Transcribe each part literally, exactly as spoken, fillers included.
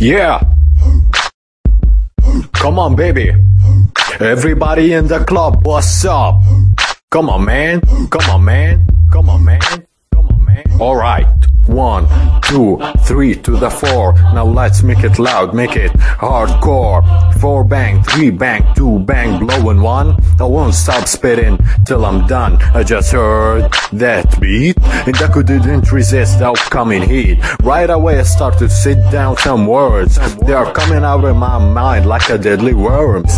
Yeah. Come on, baby. Everybody in the club, what's up? Come on, man. Come on, man. Come on, man. Come on, man. All right. One, two, three to the four. Now let's make it loud, make it hardcore. Four bang, three bang, two bang, blowing one. I won't stop spitting till I'm done. I just heard that beat, and I couldn't resist the upcoming heat. Right away I start to sit down some words. They are coming out of my mind like a deadly worms.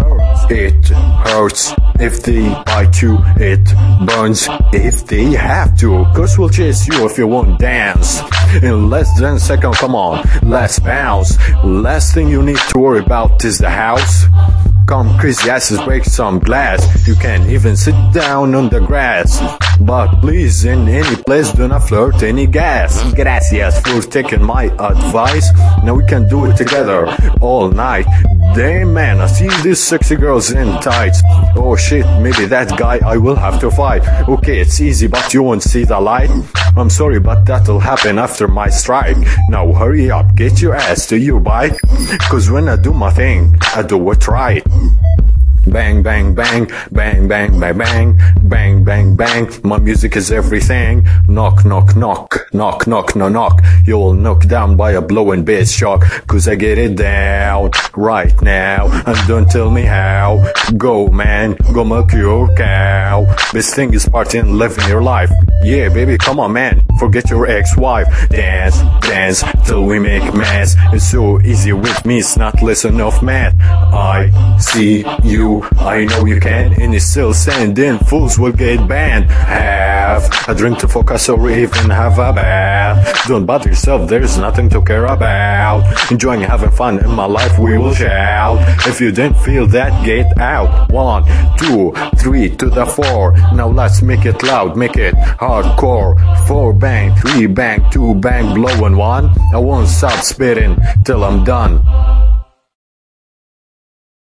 It hurts if they bite you, it burns if they have to. Cause we'll chase you if you won't dance. In less than a second, come on, let's bounce. Last thing you need to worry about is the house. Come crazy asses, break some glass. You can't even sit down on the grass. But please, in any place, do not flirt any gas. Gracias for taking my advice. Now we can do it together all night. Damn man, I see these sexy girls in tights. Oh shit, maybe that guy I will have to fight. Okay, it's easy, but you won't see the light. I'm sorry, but that'll happen after my strike. Now hurry up, get your ass to your bike. Cause when I do my thing, I do it right. Bang, bang, bang, bang, bang, bang, bang, bang, bang, bang. My music is everything. Knock, knock, knock, knock, knock, no knock. You'll knock down by a blowing bass shock. Cause I get it down right now. And don't tell me how. Go, man, go milk your cow. This thing is partying, living your life. Yeah, baby, come on, man. Forget your ex-wife. Dance, dance, till we make mess. It's so easy with me, it's not less enough, man. I see you. I know you can, and you're still sending fools will get banned. Have a drink to focus or even have a bath. Don't bother yourself, there's nothing to care about. Enjoying having fun in my life, we will shout. If you didn't feel that, get out. One, two, three to the four. Now let's make it loud, make it hardcore. Four bang, three bang, two bang, blowing one. I won't stop spitting till I'm done.